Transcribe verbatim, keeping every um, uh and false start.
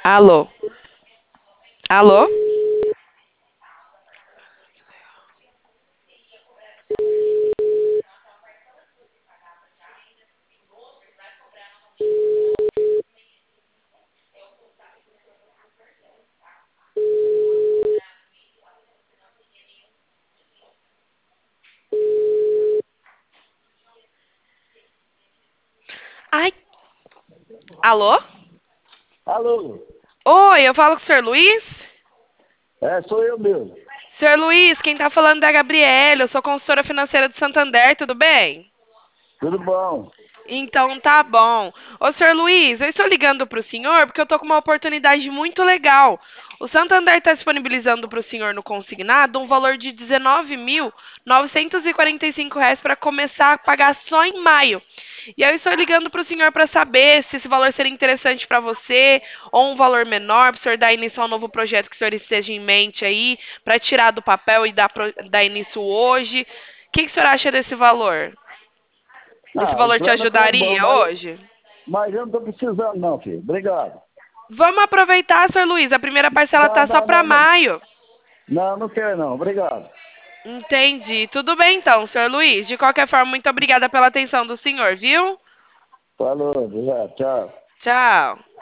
Alô? Alô? Ai, alô? Alô? Oi, eu falo com o senhor Luiz? É, sou eu mesmo. senhor Luiz, quem tá falando é a Gabriela, eu sou consultora financeira do Santander, tudo bem? Tudo bom? Então tá bom. Ô, senhor Luiz, eu estou ligando para o senhor porque eu tô com uma oportunidade muito legal. O Santander está disponibilizando para o senhor no consignado um valor de dezenove mil novecentos e quarenta e cinco reais para começar a pagar só em maio. E eu estou ligando para o senhor para saber se esse valor seria interessante para você ou um valor menor, para o senhor dar início a um novo projeto que o senhor esteja em mente aí, para tirar do papel e dar, pro- dar início hoje. O que, que o senhor acha desse valor? Esse Ah, o valor te plano até é bom, ajudaria mas, hoje? mas eu não tô precisando não, filho. Obrigado. Vamos aproveitar, senhor Luiz. A primeira parcela Não, tá só não, para não, não. maio. Não, não quero não. Obrigado. Entendi. Tudo bem então, senhor Luiz. De qualquer forma, muito obrigada pela atenção do senhor, viu? Falou, obrigado. Tchau. Tchau.